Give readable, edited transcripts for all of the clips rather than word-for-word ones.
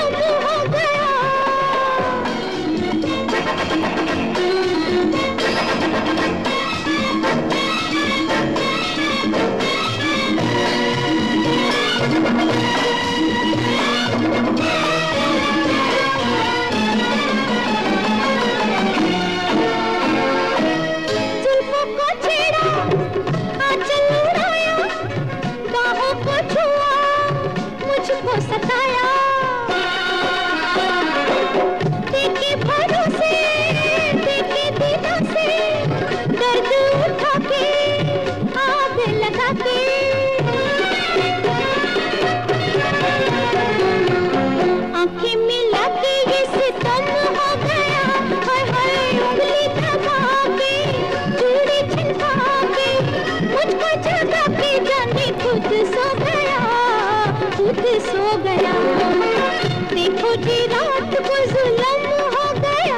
जुल्म हो गया। जुल्फों को छेड़ा, आंचल उड़ाया, बाहों को छुआ, मुझको सताया। देखे भरोसे, देखे दिलों से, दर्द उठा के, आग लगा के। आंखें मिला के ये सितम हो गया। हाय हाय उंगली दबा के, चूड़ी छिनका के, मुझको जगा के जाने खुद सो गया, खुद सो गया। देखो जी रात को जुल्म हो गया।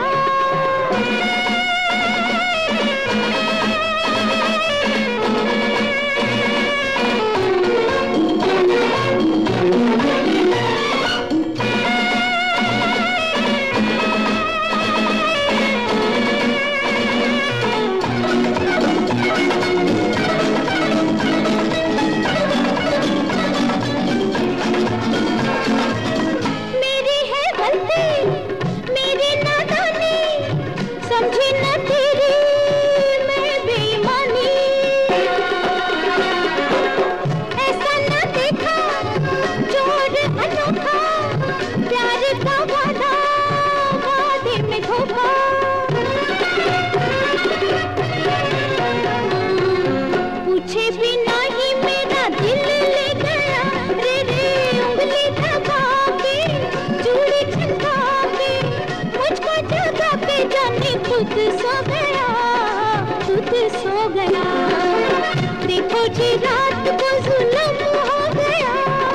मेरी है गलती, मेरी नादानी, समझी न तेरी मैं बेईमानी। ऐसा न देखा चोर अनोखा, प्यार का वादा, वादे में धोखा। पूछे बिना ही मेरा दिल ले गया। रे रे उंगली दबा के, चूड़ी छिनका के, मुझको जगा के जाने खुद सो गया, खुद सो गया। देखो जी रात को जुल्म हो गया।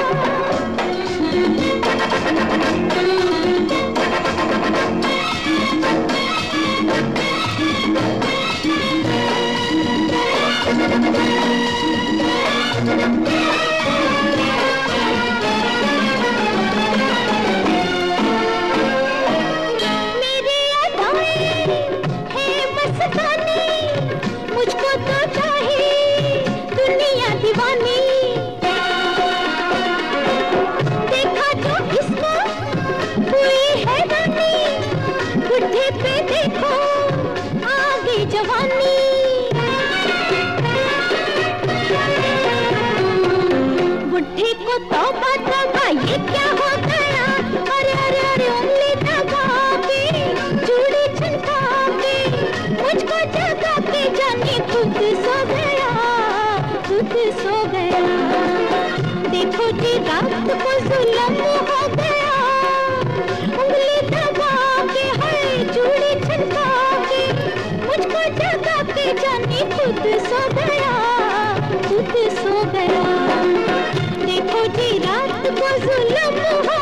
मेरी अदाएं हैं मस्तानी, मुझको तो चाहे दुनिया दीवानी। देखा जो इसको हुई हैरानी, बुढ़े पे देखो आगे जवानी। बुढ़े को तौबा तौबा ये क्या हो गया। अरे अरे अरे उंगली दबा के, चूड़ी छिनका के, मुझको जगा के जाने खुद सो गया, खुद सो गया। देखो जी रात को जुल्म हो गया। उंगली दबा के, हाय चूड़ी छिनका के, मुझको जगा के जाने खुद सो गया, खुद सो गया। देखो जी रात को जुल्म हो